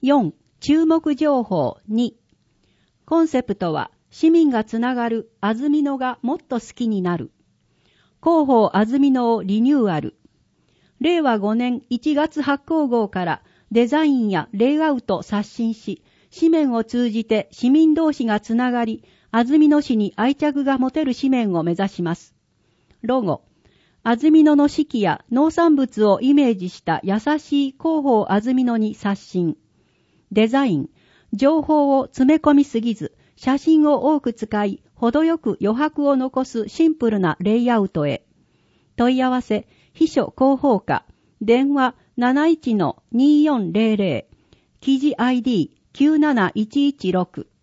4、注目情報。2、コンセプトは、市民がつながる安曇野がもっと好きになる。広報安曇野をリニューアル。令和5年1月発行号からデザインやレイアウト刷新し、紙面を通じて市民同士がつながり、安曇野市に愛着が持てる紙面を目指します。ロゴ。安曇野の四季や農産物をイメージした優しい広報安曇野に刷新。デザイン。情報を詰め込みすぎず、写真を多く使い、程よく余白を残すシンプルなレイアウトへ。問い合わせ、秘書広報課、電話 71-2400、記事 ID971116。